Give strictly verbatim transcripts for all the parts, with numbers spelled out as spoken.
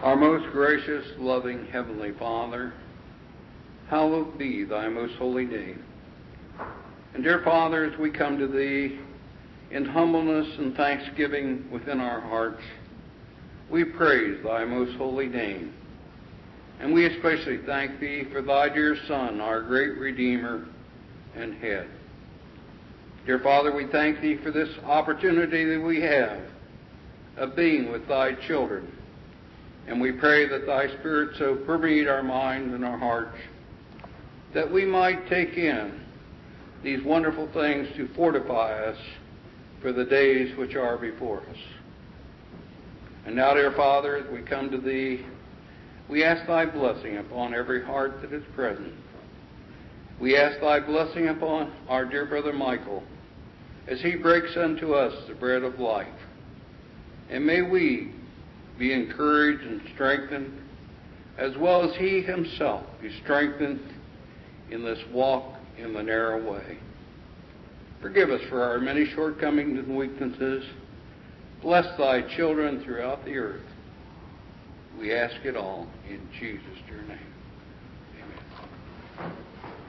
Our most gracious, loving Heavenly Father, hallowed be thy most holy name. And dear Father, as we come to thee in humbleness and thanksgiving within our hearts, we praise thy most holy name. And we especially thank thee for thy dear Son, our great Redeemer and Head. Dear Father, we thank thee for this opportunity that we have of being with thy children. And we pray that thy Spirit so permeate our minds and our hearts that we might take in these wonderful things to fortify us for the days which are before us. And now, dear Father, as we come to thee, we ask thy blessing upon every heart that is present. We ask thy blessing upon our dear brother Michael as he breaks unto us the bread of life. And may we be encouraged and strengthened, as well as he himself be strengthened in this walk in the narrow way. Forgive us for our many shortcomings and weaknesses. Bless thy children throughout the earth. We ask it all in Jesus' dear name. Amen.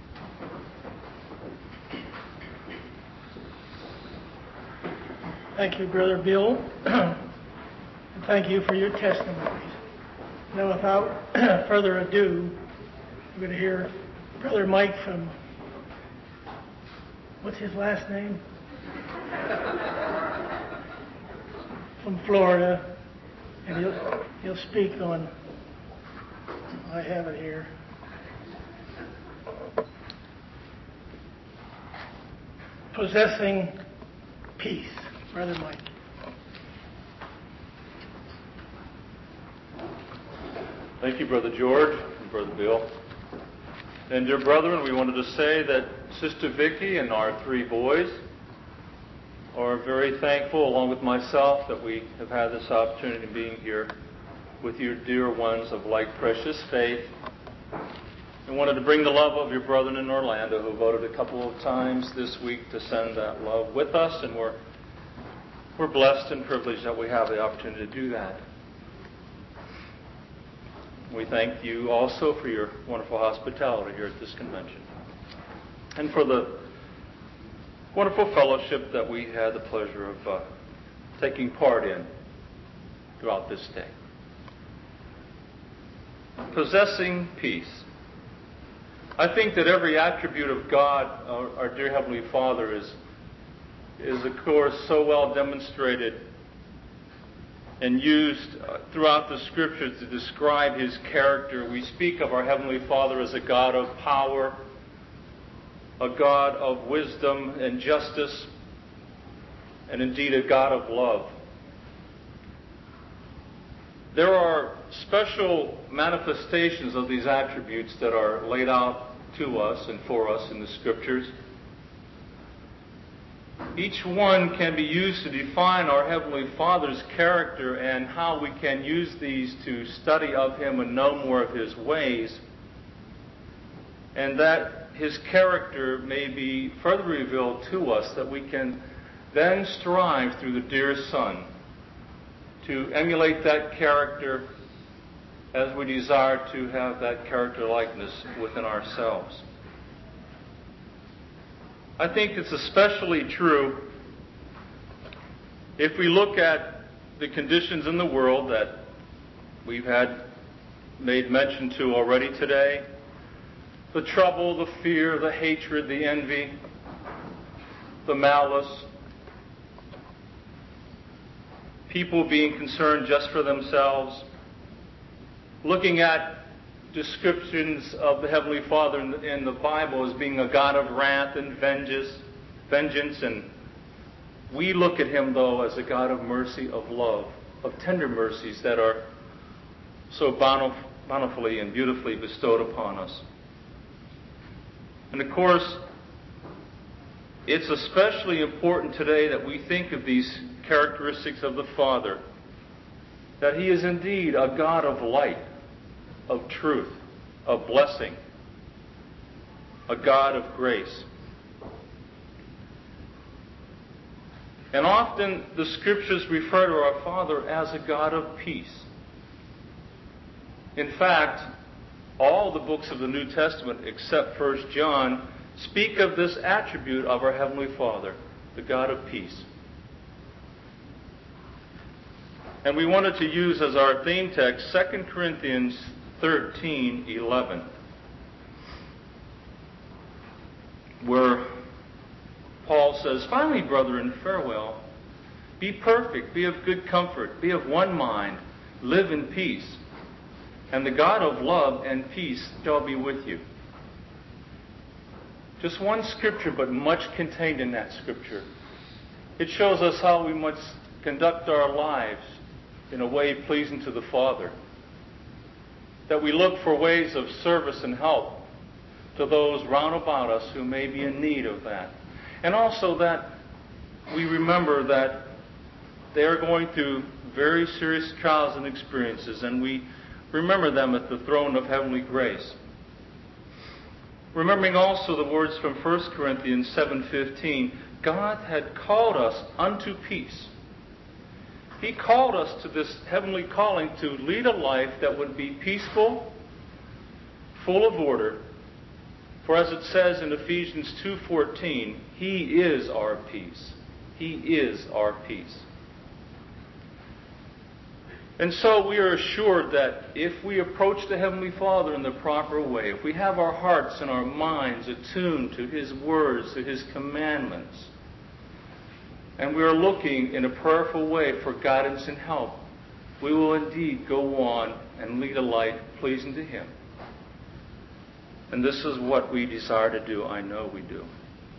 Thank you, Brother Bill. And thank you for your testimonies. Now, without further ado, we're going to hear Brother Mike from, what's his last name? From Florida. And he'll, he'll speak on, I have it here. Possessing peace. Brother Mike. Thank you, Brother George and Brother Bill. And dear brethren, we wanted to say that Sister Vicki and our three boys are very thankful, along with myself, that we have had this opportunity of being here with your dear ones of like precious faith. And wanted to bring the love of your brethren in Orlando, who voted a couple of times this week to send that love with us, and we're we're blessed and privileged that we have the opportunity to do that. We thank you also for your wonderful hospitality here at this convention, and for the wonderful fellowship that we had the pleasure of uh, taking part in throughout this day. Possessing peace. I think that every attribute of God, our, our dear Heavenly Father, is, is of course so well demonstrated and used uh, throughout the Scriptures to describe His character. We speak of our Heavenly Father as a God of power, a God of wisdom and justice, and indeed a God of love. There are special manifestations of these attributes that are laid out to us and for us in the Scriptures. Each one can be used to define our Heavenly Father's character and how we can use these to study of Him and know more of His ways, and that His character may be further revealed to us, that we can then strive through the dear Son to emulate that character as we desire to have that character likeness within ourselves. I think it's especially true if we look at the conditions in the world that we've had made mention to already today. The trouble, the fear, the hatred, the envy, the malice, people being concerned just for themselves, looking at descriptions of the Heavenly Father in the, in the Bible as being a God of wrath and vengeance, vengeance, and we look at Him, though, as a God of mercy, of love, of tender mercies that are so bountifully and beautifully bestowed upon us. And of course, it's especially important today that we think of these characteristics of the Father, that He is indeed a God of light, of truth, of blessing, a God of grace. And often the Scriptures refer to our Father as a God of peace. In fact, all the books of the New Testament, except First John, speak of this attribute of our Heavenly Father, the God of peace. And we wanted to use as our theme text Second Corinthians thirteen eleven, where Paul says, "Finally, brethren, farewell. Be perfect, be of good comfort, be of one mind, live in peace, and the God of love and peace shall be with you." Just one scripture, but much contained in that scripture. It shows us how we must conduct our lives in a way pleasing to the Father. That we look for ways of service and help to those round about us who may be in need of that. And also that we remember that they are going through very serious trials and experiences, and we remember them at the throne of heavenly grace. Remembering also the words from First Corinthians seven fifteen, God had called us unto peace. He called us to this heavenly calling to lead a life that would be peaceful, full of order. For as it says in Ephesians two fourteen, He is our peace. He is our peace. And so we are assured that if we approach the Heavenly Father in the proper way, if we have our hearts and our minds attuned to His words, to His commandments, and we are looking in a prayerful way for guidance and help, we will indeed go on and lead a life pleasing to Him. And this is what we desire to do. I know we do.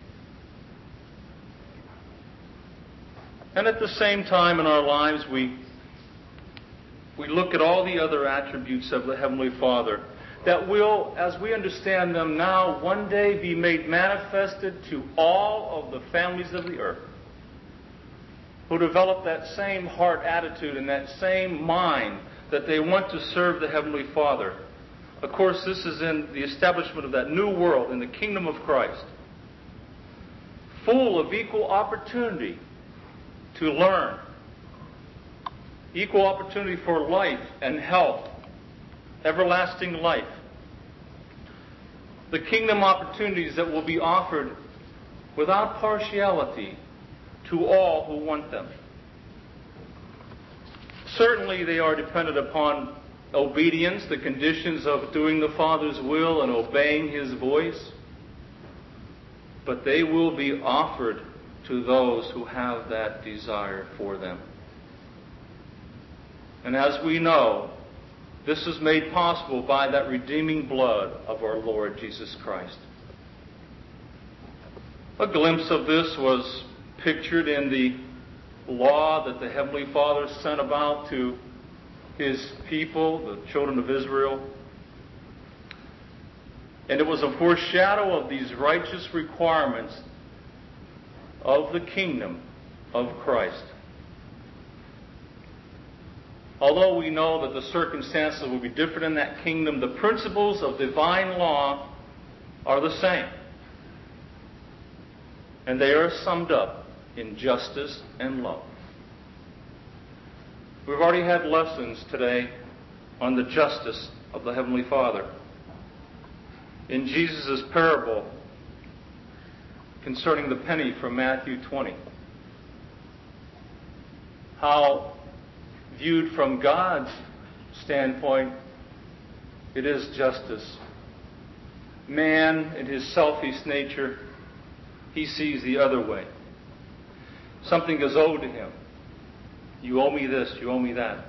And at the same time in our lives, we, we look at all the other attributes of the Heavenly Father that will, as we understand them now, one day be made manifested to all of the families of the earth, who develop that same heart attitude and that same mind that they want to serve the Heavenly Father. Of course, this is in the establishment of that new world, in the kingdom of Christ, full of equal opportunity to learn, equal opportunity for life and health, everlasting life. The kingdom opportunities that will be offered without partiality to all who want them. Certainly they are dependent upon obedience, the conditions of doing the Father's will and obeying His voice. But they will be offered to those who have that desire for them. And as we know, this is made possible by that redeeming blood of our Lord Jesus Christ. A glimpse of this was pictured in the law that the Heavenly Father sent about to His people, the children of Israel. And it was a foreshadow of these righteous requirements of the kingdom of Christ. Although we know that the circumstances will be different in that kingdom, the principles of divine law are the same. And they are summed up in justice and love. We've already had lessons today on the justice of the Heavenly Father. In Jesus' parable concerning the penny from Matthew twenty, how viewed from God's standpoint, it is justice. Man, in his selfish nature, he sees the other way. Something is owed to him. You owe me this, you owe me that.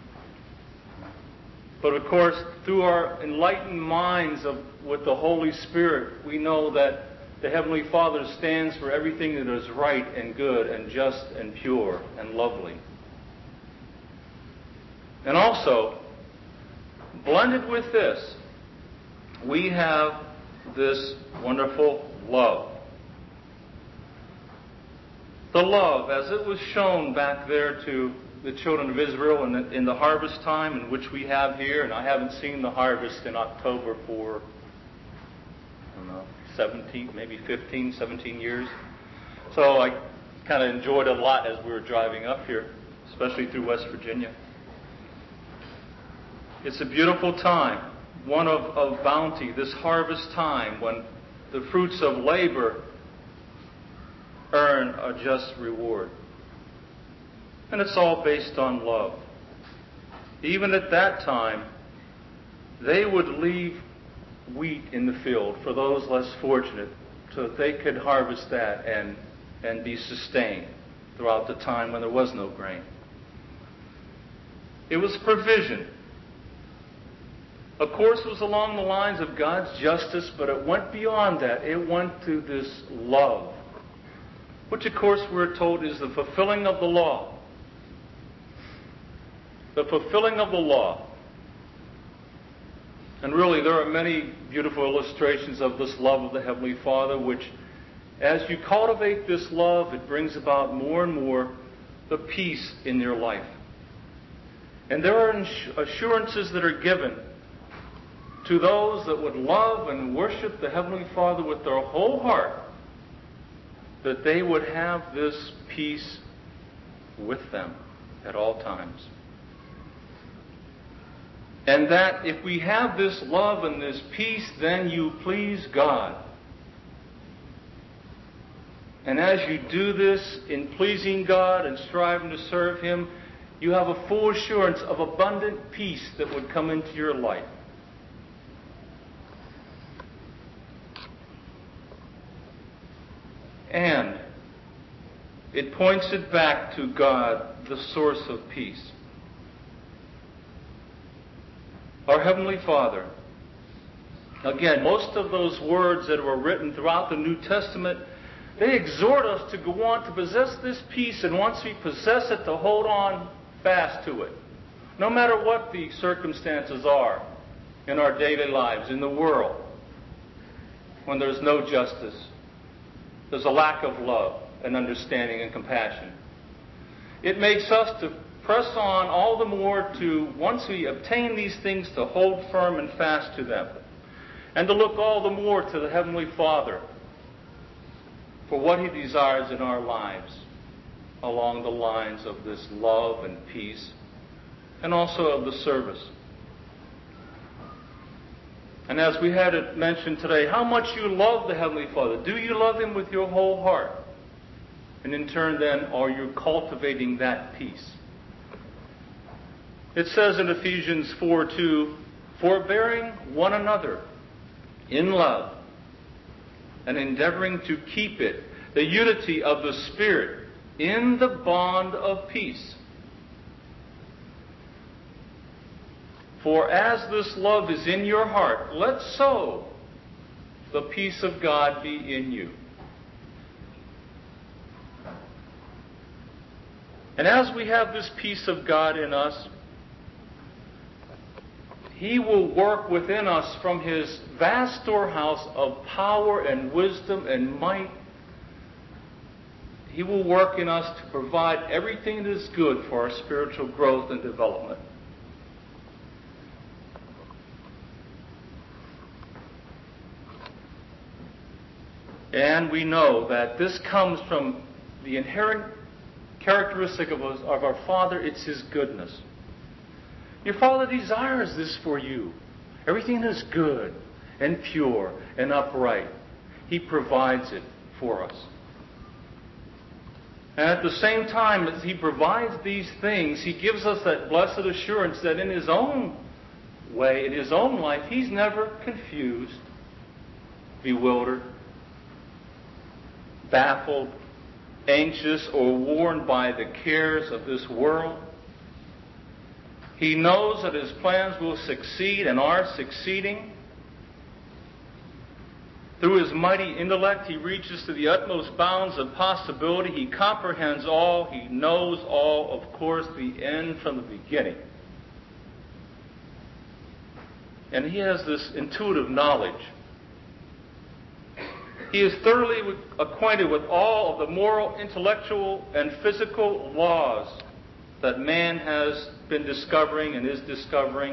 But of course, through our enlightened minds of, with the Holy Spirit, we know that the Heavenly Father stands for everything that is right and good and just and pure and lovely. And also, blended with this, we have this wonderful love. The love, as it was shown back there to the children of Israel in the, in the harvest time, in which we have here, and I haven't seen the harvest in October for, I don't know, seventeen, maybe fifteen, seventeen years. So I kind of enjoyed it a lot as we were driving up here, especially through West Virginia. It's a beautiful time, one of, of bounty, this harvest time when the fruits of labor earn a just reward. And it's all based on love. Even at that time, they would leave wheat in the field for those less fortunate so that they could harvest that and, and be sustained throughout the time when there was no grain. It was provision. Of course, it was along the lines of God's justice, but it went beyond that. It went to this love, which, of course, we're told is the fulfilling of the law. The fulfilling of the law. And really, there are many beautiful illustrations of this love of the Heavenly Father, which, as you cultivate this love, it brings about more and more the peace in your life. And there are assurances that are given to those that would love and worship the Heavenly Father with their whole heart, that they would have this peace with them at all times. And that if we have this love and this peace, then you please God. And as you do this in pleasing God and striving to serve Him, you have a full assurance of abundant peace that would come into your life. And it points it back to God, the source of peace. Our Heavenly Father. Again, most of those words that were written throughout the New Testament, they exhort us to go on to possess this peace, and once we possess it, to hold on fast to it. No matter what the circumstances are in our daily lives, in the world, when there's no justice, there's a lack of love and understanding and compassion. It makes us to press on all the more to, once we obtain these things, to hold firm and fast to them. And to look all the more to the Heavenly Father for what He desires in our lives along the lines of this love and peace, and also of the service. And as we had it mentioned today, how much you love the Heavenly Father. Do you love Him with your whole heart? And in turn then, are you cultivating that peace? It says in Ephesians four two, forbearing one another in love and endeavoring to keep it, the unity of the Spirit, in the bond of peace. For as this love is in your heart, let so the peace of God be in you. And as we have this peace of God in us, He will work within us from His vast storehouse of power and wisdom and might. He will work in us to provide everything that is good for our spiritual growth and development. And we know that this comes from the inherent characteristic of, us, of our Father. It's His goodness. Your Father desires this for you. Everything that is good and pure and upright, He provides it for us. And at the same time as He provides these things, He gives us that blessed assurance that in His own way, in His own life, He's never confused, bewildered, baffled, anxious, or worn by the cares of this world. He knows that His plans will succeed and are succeeding. Through His mighty intellect, He reaches to the utmost bounds of possibility. He comprehends all. He knows all, of course, the end from the beginning. And He has this intuitive knowledge. He is thoroughly acquainted with all of the moral, intellectual, and physical laws that man has been discovering and is discovering,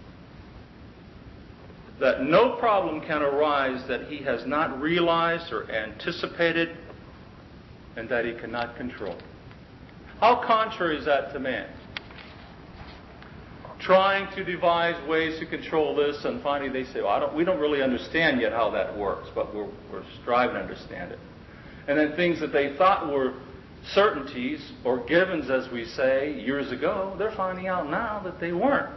that no problem can arise that He has not realized or anticipated and that He cannot control. How contrary is that to man? trying to devise ways to control this, and finally they say, well, I don't, we don't really understand yet how that works, but we're, we're striving to understand it. And then things that they thought were certainties or givens, as we say, years ago, they're finding out now that they weren't.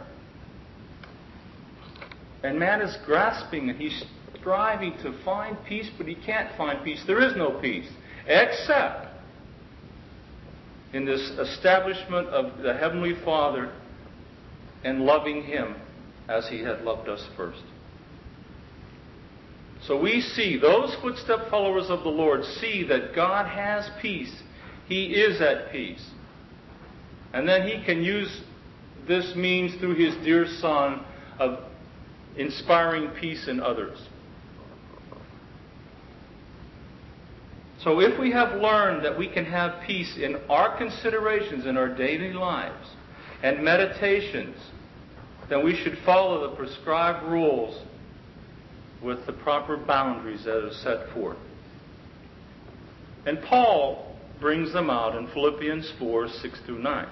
And man is grasping and he's striving to find peace, but he can't find peace. There is no peace, except in this establishment of the Heavenly Father and loving Him as He had loved us first. So we see, those footstep followers of the Lord see that God has peace. He is at peace. And then He can use this means through His dear Son of inspiring peace in others. So if we have learned that we can have peace in our considerations in our daily lives and meditations, then we should follow the prescribed rules with the proper boundaries that are set forth. And Paul brings them out in Philippians four, six through nine.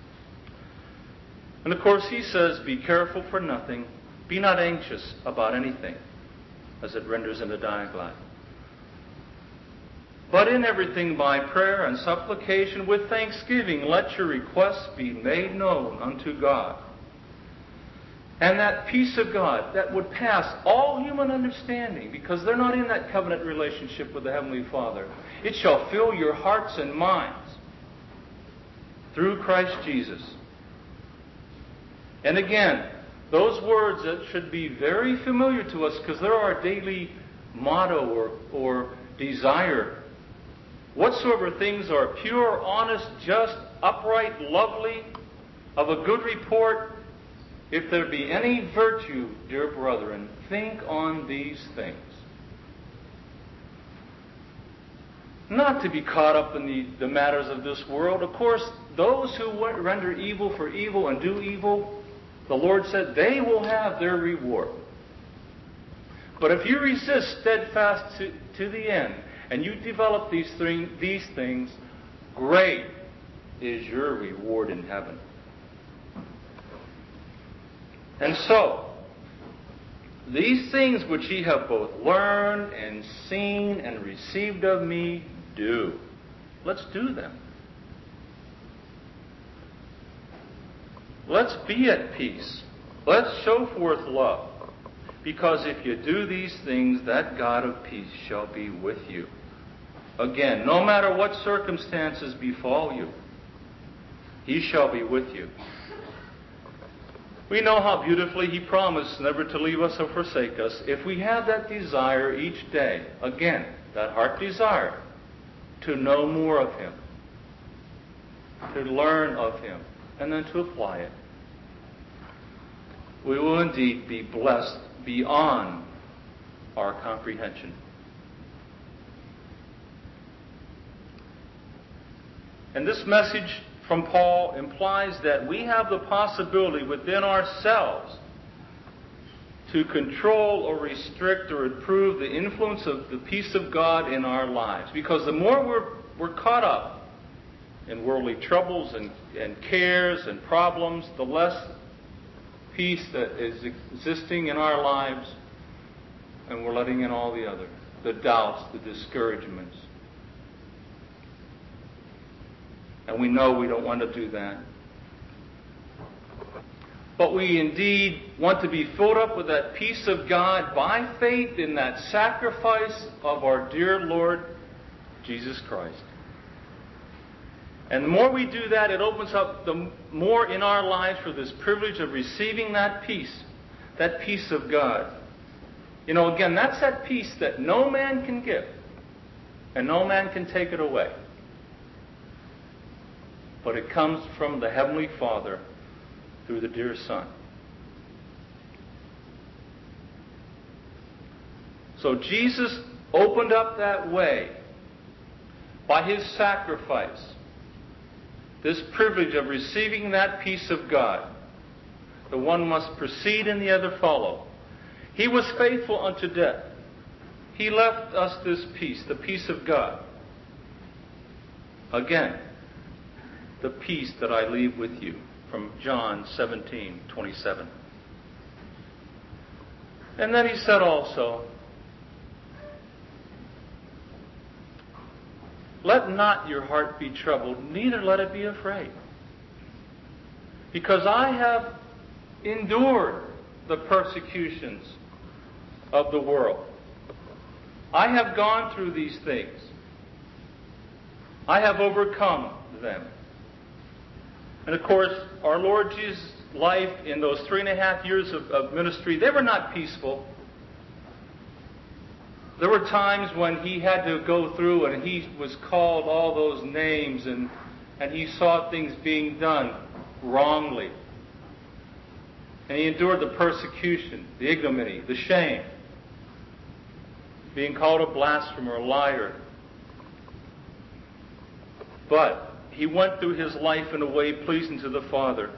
And of course he says, be careful for nothing, be not anxious about anything, as it renders in the diaglott. But in everything by prayer and supplication with thanksgiving, let your requests be made known unto God. And that peace of God that would pass all human understanding, because they're not in that covenant relationship with the Heavenly Father, it shall fill your hearts and minds through Christ Jesus. And again, those words that should be very familiar to us, because they're our daily motto or, or desire. Whatsoever things are pure, honest, just, upright, lovely, of a good report, if there be any virtue, dear brethren, think on these things. Not to be caught up in the, the matters of this world. Of course, those who render evil for evil and do evil, the Lord said, they will have their reward. But if you resist steadfast to, to the end, and you develop these, three, these things, great is your reward in heaven. And so, these things which ye have both learned and seen and received of me, do. Let's do them. Let's be at peace. Let's show forth love. Because if you do these things, that God of peace shall be with you. Again, no matter what circumstances befall you, He shall be with you. We know how beautifully He promised never to leave us or forsake us if we have that desire each day. Again, that heart desire to know more of Him, to learn of Him, and then to apply it. We will indeed be blessed beyond our comprehension. And this message from Paul implies that we have the possibility within ourselves to control or restrict or improve the influence of the peace of God in our lives. Because the more we're, we're caught up in worldly troubles and, and cares and problems, the less peace that is existing in our lives, and we're letting in all the other, the doubts, the discouragements. And we know we don't want to do that. But we indeed want to be filled up with that peace of God by faith in that sacrifice of our dear Lord Jesus Christ. And the more we do that, it opens up the more in our lives for this privilege of receiving that peace, that peace of God. You know, again, that's that peace that no man can give, and no man can take it away. But it comes from the Heavenly Father through the dear Son. So Jesus opened up that way by His sacrifice, this privilege of receiving that peace of God. The one must precede and the other follow. He was faithful unto death. He left us this peace, the peace of God. Again, the peace that I leave with you. from John seventeen twenty-seven. And then he said also, let not your heart be troubled, neither let it be afraid. Because I have endured the persecutions of the world. I have gone through these things. I have overcome them. And of course, our Lord Jesus' life in those three and a half years of, of ministry, they were not peaceful. There were times when he had to go through and he was called all those names and, and he saw things being done wrongly. And he endured the persecution, the ignominy, the shame, being called a blasphemer, a liar. But he went through his life in a way pleasing to the Father.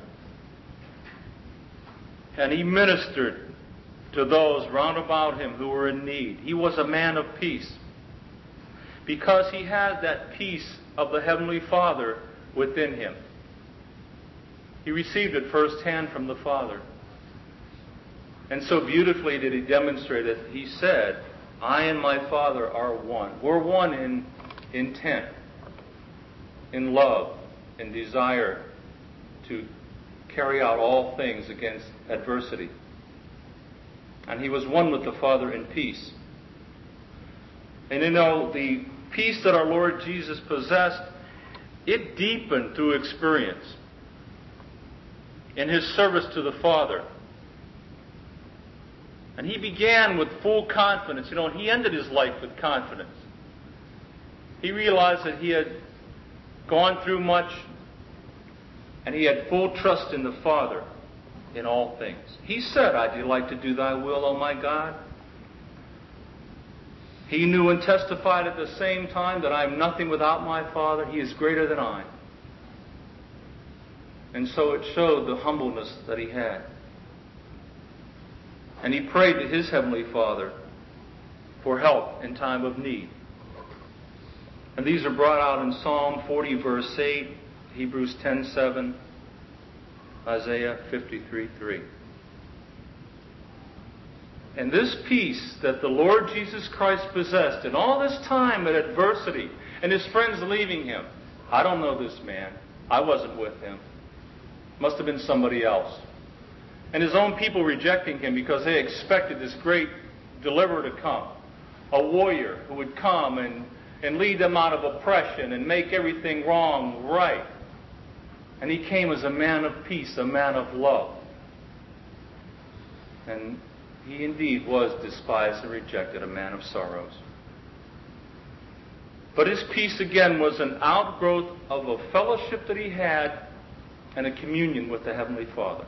And he ministered to those round about him who were in need. He was a man of peace because he had that peace of the Heavenly Father within him. He received it firsthand from the Father. And so beautifully did he demonstrate it. He said, I and my Father are one. We're one in intent, in love, in desire to carry out all things against adversity. And he was one with the Father in peace. And you know, the peace that our Lord Jesus possessed, it deepened through experience in his service to the Father. And he began with full confidence. You know, and he ended his life with confidence. He realized that he had gone through much, and he had full trust in the Father in all things. He said, I delight to do thy will, O my God. He knew and testified at the same time that I am nothing without my Father. He is greater than I. And so it showed the humbleness that he had. And he prayed to his Heavenly Father for help in time of need. And these are brought out in Psalm forty, verse eight, Hebrews ten seven, Isaiah fifty-three three. And this peace that the Lord Jesus Christ possessed in all this time of adversity and his friends leaving him. I don't know this man. I wasn't with him. Must have been somebody else. And his own people rejecting him because they expected this great deliverer to come. A warrior who would come and, and lead them out of oppression and make everything wrong right. And he came as a man of peace, a man of love. And he indeed was despised and rejected, a man of sorrows. But his peace again was an outgrowth of a fellowship that he had and a communion with the Heavenly Father.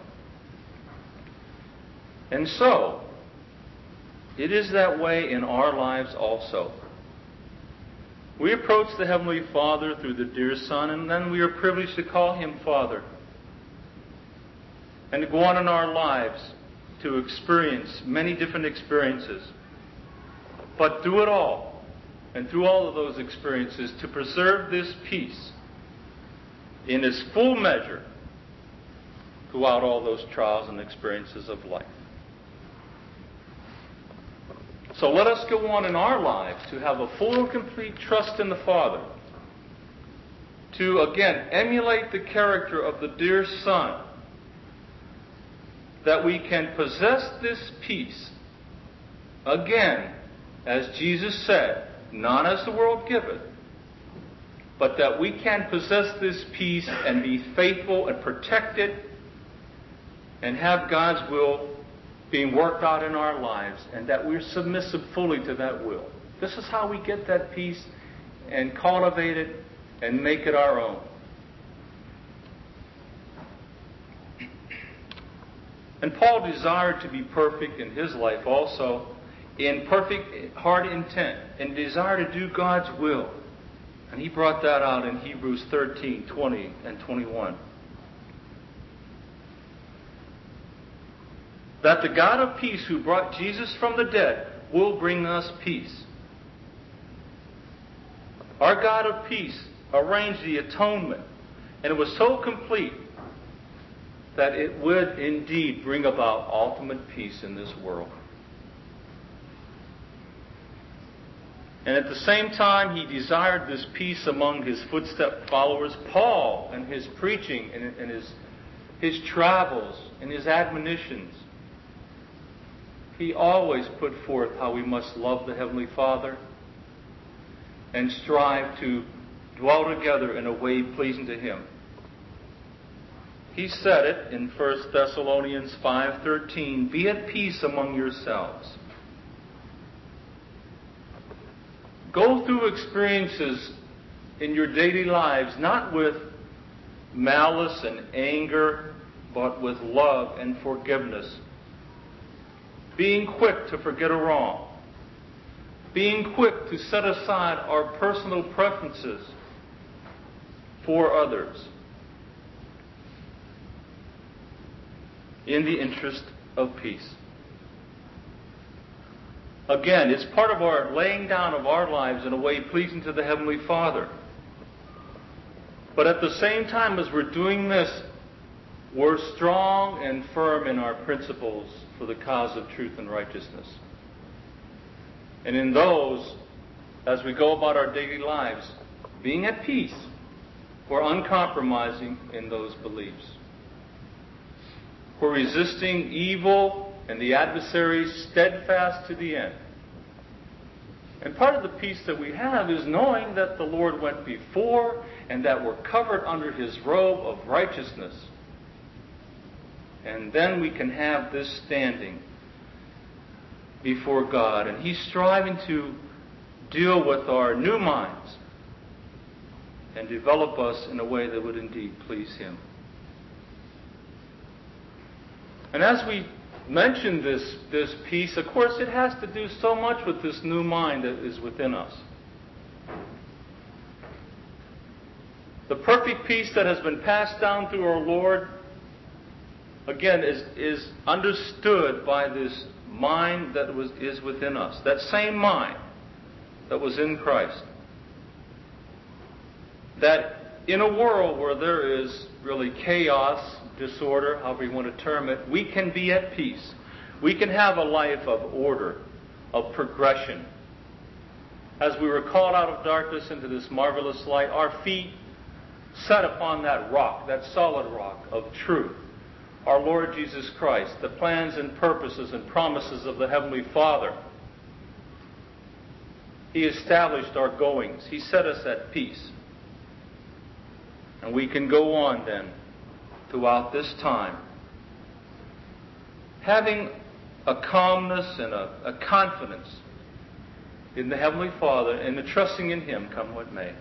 And so, it is that way in our lives also. We approach the Heavenly Father through the dear Son, and then we are privileged to call him Father. And to go on in our lives to experience many different experiences. But through it all, and through all of those experiences, to preserve this peace in its full measure throughout all those trials and experiences of life. So let us go on in our lives to have a full and complete trust in the Father. To, again, emulate the character of the dear Son. That we can possess this peace, again, as Jesus said, not as the world giveth, but that we can possess this peace and be faithful and protect it and have God's will being worked out in our lives, and that we're submissive fully to that will. This is how we get that peace and cultivate it and make it our own. And Paul desired to be perfect in his life also, in perfect heart intent, and desire to do God's will. And he brought that out in Hebrews thirteen, twenty, and twenty-one. That the God of peace who brought Jesus from the dead will bring us peace. Our God of peace arranged the atonement, and it was so complete that it would indeed bring about ultimate peace in this world. And at the same time, he desired this peace among his footstep followers. Paul, and his preaching and, and his, his travels and his admonitions, he always put forth how we must love the Heavenly Father and strive to dwell together in a way pleasing to Him. He said it in First Thessalonians five thirteen, "Be at peace among yourselves." Go through experiences in your daily lives, not with malice and anger, but with love and forgiveness. Being quick to forget a wrong. Being quick to set aside our personal preferences for others in the interest of peace. Again, it's part of our laying down of our lives in a way pleasing to the Heavenly Father. But at the same time as we're doing this, we're strong and firm in our principles for the cause of truth and righteousness. And in those, as we go about our daily lives, being at peace, we're uncompromising in those beliefs. We're resisting evil and the adversary steadfast to the end. And part of the peace that we have is knowing that the Lord went before and that we're covered under His robe of righteousness. And then we can have this standing before God. And He's striving to deal with our new minds and develop us in a way that would indeed please Him. And as we mention this, this peace, of course it has to do so much with this new mind that is within us. The perfect peace that has been passed down through our Lord, again, is, is understood by this mind that was, is within us. That same mind that was in Christ. That in a world where there is really chaos, disorder, however you want to term it, we can be at peace. We can have a life of order, of progression. As we were called out of darkness into this marvelous light, our feet set upon that rock, that solid rock of truth, our Lord Jesus Christ, the plans and purposes and promises of the Heavenly Father. He established our goings. He set us at peace. And we can go on then throughout this time, having a calmness and a, a confidence in the Heavenly Father and the trusting in Him come what may.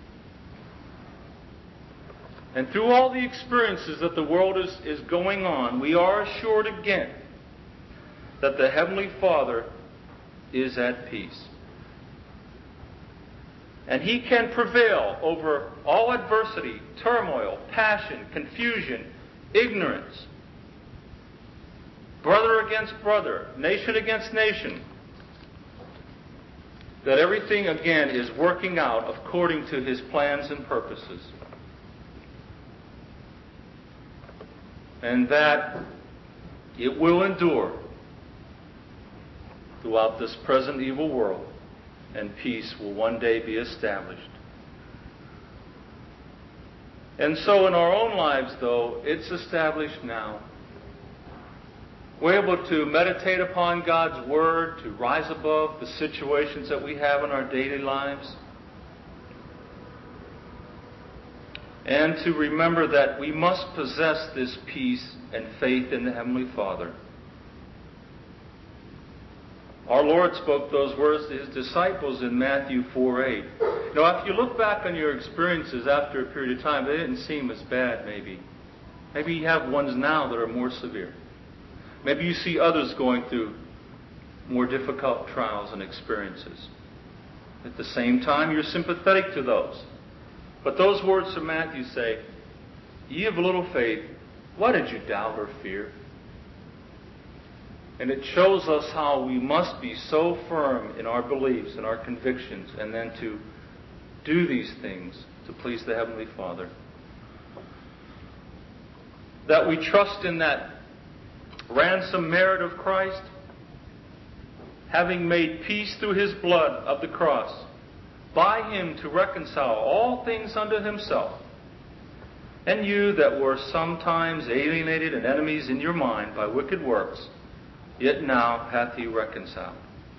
And through all the experiences that the world is, is going on, we are assured again that the Heavenly Father is at peace. And He can prevail over all adversity, turmoil, passion, confusion, ignorance, brother against brother, nation against nation. That everything, again, is working out according to His plans and purposes. And that it will endure throughout this present evil world, and peace will one day be established. And so in our own lives, though, it's established now. We're able to meditate upon God's Word, to rise above the situations that we have in our daily lives, and to remember that we must possess this peace and faith in the Heavenly Father. Our Lord spoke those words to His disciples in Matthew four eight. Now, if you look back on your experiences after a period of time, they didn't seem as bad, maybe. Maybe you have ones now that are more severe. Maybe you see others going through more difficult trials and experiences. At the same time, you're sympathetic to those. But those words from Matthew say, "Ye of little faith, why did you doubt or fear?" And it shows us how we must be so firm in our beliefs and our convictions, and then to do these things to please the Heavenly Father. that we trust in that ransom merit of Christ, having made peace through his blood of the cross, by him to reconcile all things unto himself, and you that were sometimes alienated and enemies in your mind by wicked works, yet now hath he reconciled.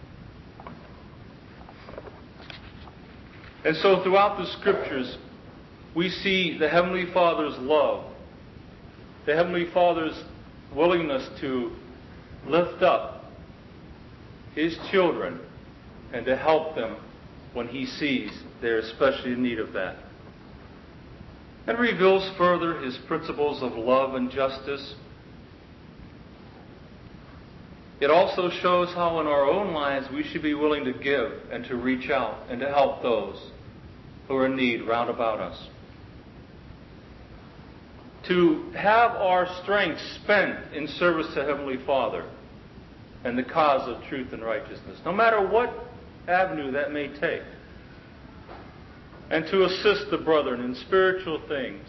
And so throughout the Scriptures, we see the Heavenly Father's love, the Heavenly Father's willingness to lift up his children and to help them when he sees they're especially in need of that. And reveals further his principles of love and justice. It also shows how in our own lives we should be willing to give and to reach out and to help those who are in need round about us. To have our strength spent in service to Heavenly Father and the cause of truth and righteousness, no matter what avenue that may take. And to assist the brethren in spiritual things.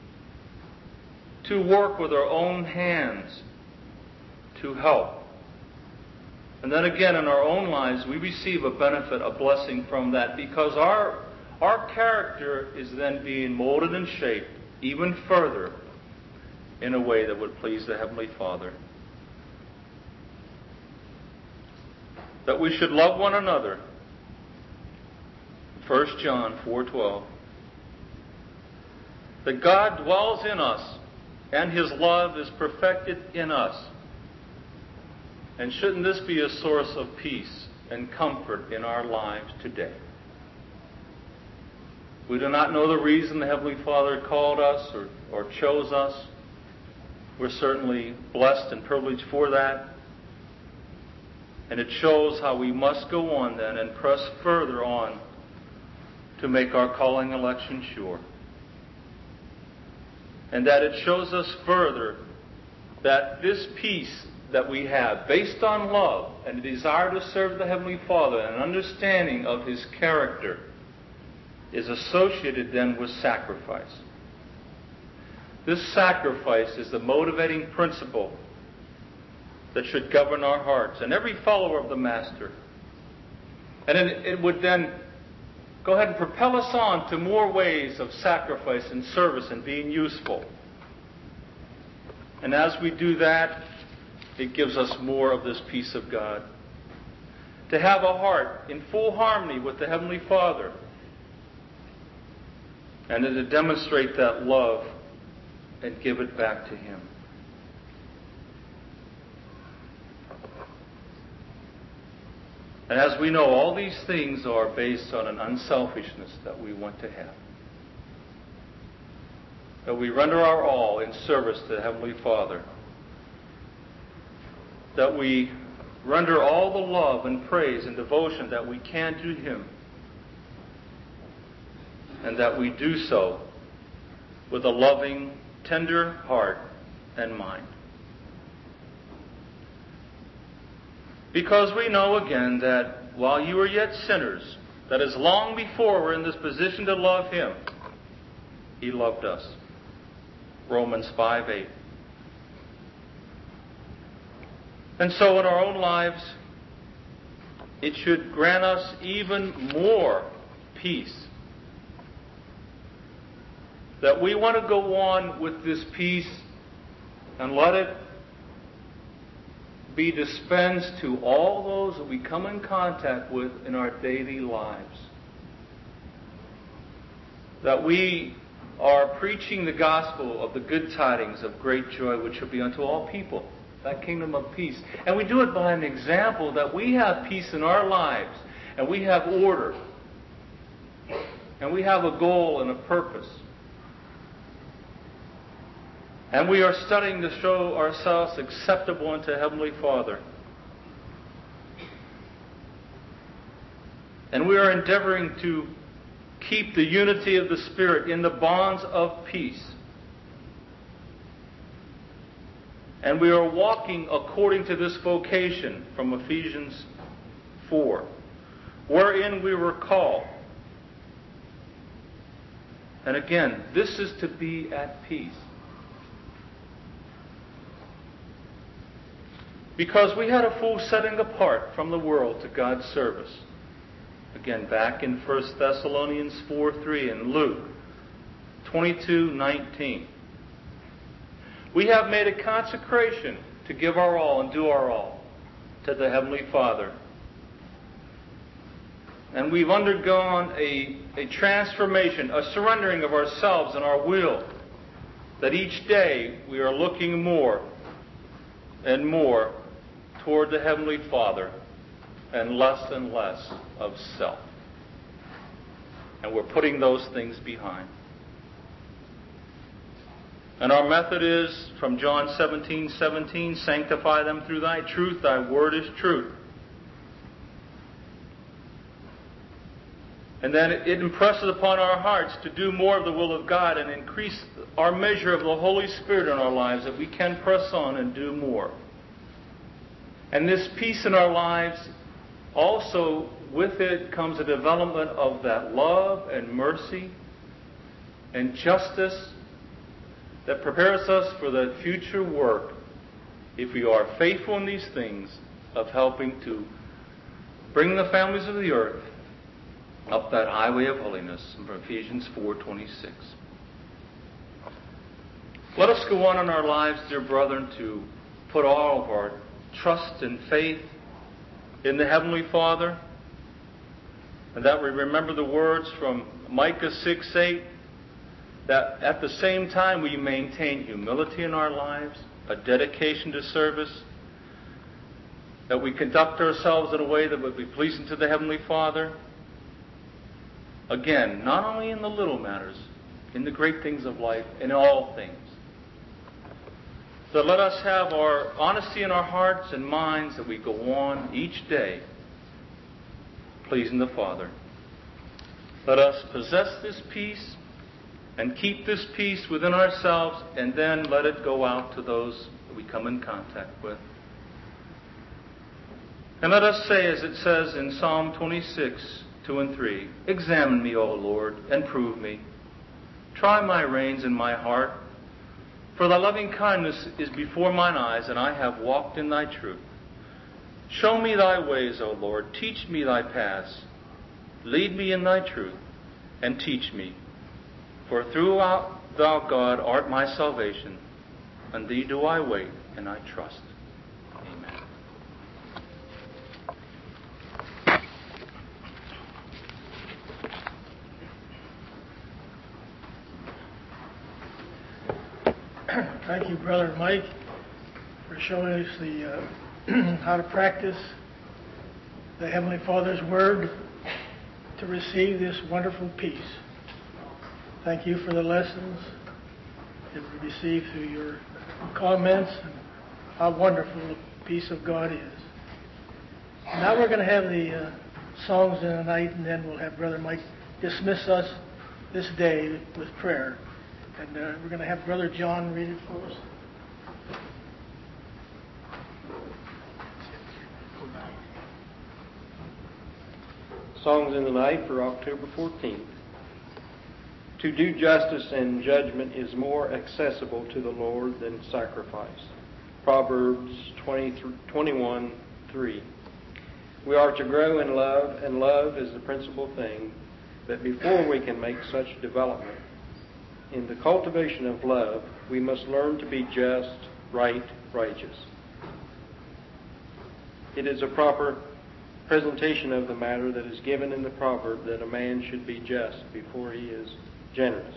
To work with our own hands to help. And then again in our own lives we receive a benefit, a blessing from that, because our, our character is then being molded and shaped even further in a way that would please the Heavenly Father. That we should love one another. First John four twelve. That God dwells in us and his love is perfected in us. And shouldn't this be a source of peace and comfort in our lives today? We do not know the reason the Heavenly Father called us or, or chose us. We're certainly blessed and privileged for that. And it shows how we must go on then and press further on to make our calling election sure. And that it shows us further that this peace that we have, based on love and a desire to serve the Heavenly Father and an understanding of his character, is associated then with sacrifice. This sacrifice is the motivating principle that should govern our hearts and every follower of the Master. And it, it would then go ahead and propel us on to more ways of sacrifice and service and being useful. And as we do that, it gives us more of this peace of God. To have a heart in full harmony with the Heavenly Father. And to demonstrate that love and give it back to him. And as we know, all these things are based on an unselfishness that we want to have. That we render our all in service to the Heavenly Father. That we render all the love and praise and devotion that we can to him. And that we do so with a loving, tender heart and mind. Because we know again that while you are yet sinners, that is long before we're in this position to love him, he loved us. Romans five eight. And so in our own lives, it should grant us even more peace. That we want to go on with this peace and let it be dispensed to all those that we come in contact with in our daily lives. That we are preaching the gospel of the good tidings of great joy, which shall be unto all people. That kingdom of peace. And we do it by an example that we have peace in our lives. And we have order. And we have a goal and a purpose. And we are studying to show ourselves acceptable unto Heavenly Father. And we are endeavoring to keep the unity of the Spirit in the bonds of peace. And we are walking according to this vocation from Ephesians four, wherein we were called. And again, this is to be at peace. because we had a full setting apart from the world to God's service. Again, back in First Thessalonians four three and Luke twenty-two nineteen. We have made a consecration to give our all and do our all to the Heavenly Father. And we've undergone a, a transformation, a surrendering of ourselves and our will, that each day we are looking more and more toward the Heavenly Father and less and less of self. And we're putting those things behind. And our method is from John seventeen seventeen, sanctify them through thy truth, thy word is truth. And then it impresses upon our hearts to do more of the will of God and increase our measure of the Holy Spirit in our lives, that we can press on and do more. And this peace in our lives, also with it comes a development of that love and mercy and justice that prepares us for the future work, if we are faithful in these things, of helping to bring the families of the earth up that highway of holiness from Ephesians four twenty-six. Let us go on in our lives, dear brethren, to put all of our trust and faith in the Heavenly Father, and that we remember the words from Micah six eight, that at the same time we maintain humility in our lives, a dedication to service, that we conduct ourselves in a way that would be pleasing to the Heavenly Father. Again, not only in the little matters, in the great things of life, in all things. So let us have our honesty in our hearts and minds, that we go on each day pleasing the Father. Let us possess this peace and keep this peace within ourselves, and then let it go out to those that we come in contact with. And let us say, as it says in Psalm twenty-six, two and three, examine me, O Lord, and prove me. Try my reins and my heart, for thy loving kindness is before mine eyes, and I have walked in thy truth. Show me thy ways, O Lord, teach me thy paths. Lead me in thy truth, and teach me. For throughout thou, God, art my salvation. On thee do I wait, and I trust. Amen. Thank you, Brother Mike, for showing us the uh, how to practice the Heavenly Father's Word to receive this wonderful peace. Thank you for the lessons that we received through your comments and how wonderful the peace of God is. Now we're going to have the uh, songs in the night, and then we'll have Brother Mike dismiss us this day with prayer. And uh, we're going to have Brother John read it for us. Songs in the Night for October fourteenth. To do justice and judgment is more accessible to the Lord than sacrifice. Proverbs twenty-one three. We are to grow in love, and love is the principal thing. But before we can make such development, in the cultivation of love, we must learn to be just, right, righteous. It is a proper presentation of the matter that is given in the proverb that a man should be just before he is generous.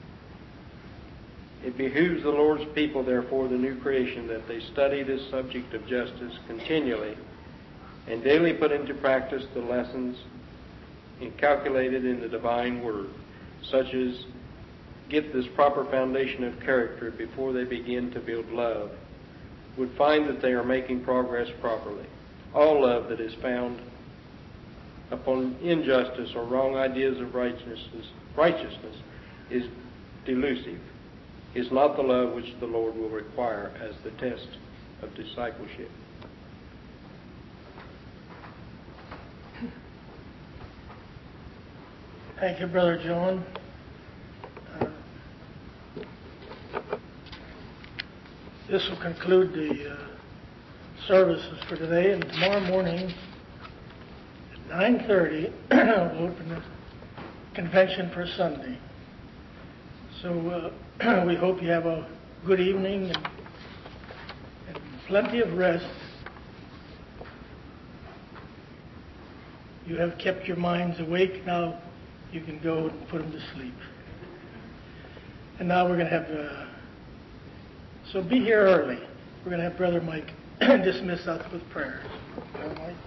It behooves the Lord's people, therefore, the new creation, that they study this subject of justice continually and daily put into practice the lessons calculated in the divine word, such as get this proper foundation of character before they begin to build love, would find that they are making progress properly. All love that is found upon injustice or wrong ideas of righteousness, righteousness is delusive, is not the love which the Lord will require as the test of discipleship. Thank you, Brother John. Uh, this will conclude the uh, services for today, and tomorrow morning at nine thirty we'll open the convention for Sunday. So uh, we hope you have a good evening and, and plenty of rest. You have kept your minds awake. Now you can go and put them to sleep. And now we're going to have, uh, so be here early. We're going to have Brother Mike dismiss us with prayers. Brother Mike.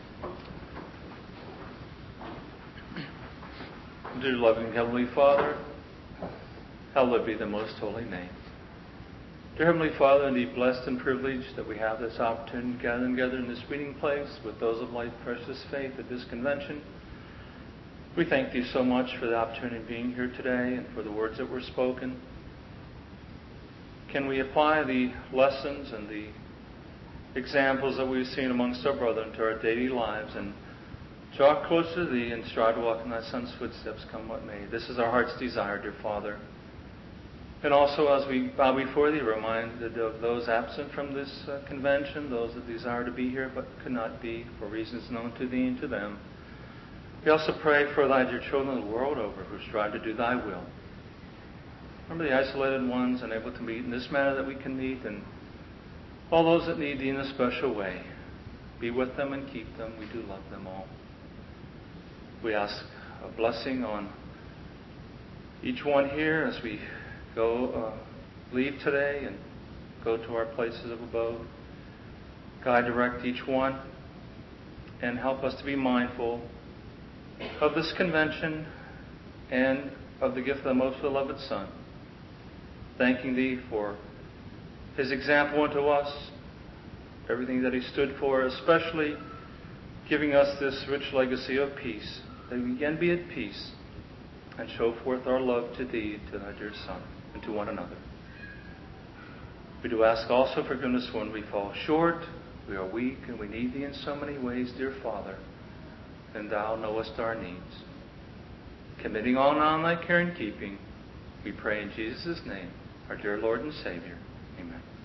Dear loving Heavenly Father, hallowed be the most holy name. Dear Heavenly Father, indeed blessed and privileged that we have this opportunity to gather together in this meeting place with those of life, precious faith at this convention. We thank Thee so much for the opportunity of being here today and for the words that were spoken. Can we apply the lessons and the examples that we've seen amongst our brethren to our daily lives and draw closer to Thee and strive to walk in Thy Son's footsteps, come what may. This is our heart's desire, dear Father. And also, as we bow before Thee, reminded of those absent from this uh, convention, those that desire to be here but could not be for reasons known to Thee and to them. We also pray for Thy dear children the world over who strive to do Thy will. Remember the isolated ones unable to meet in this manner that we can meet, and all those that need Thee in a special way. Be with them and keep them. We do love them all. We ask a blessing on each one here as we go uh, leave today and go to our places of abode. Guide, direct each one, and help us to be mindful of this convention and of the gift of the most beloved Son. Thanking Thee for His example unto us, everything that He stood for, especially giving us this rich legacy of peace, that we can be at peace and show forth our love to Thee, to Thy dear Son, and to one another. We do ask also forgiveness when we fall short, we are weak, and we need Thee in so many ways, dear Father, and Thou knowest our needs. Committing all now in Thy care and keeping, we pray in Jesus' name, our dear Lord and Savior. Amen.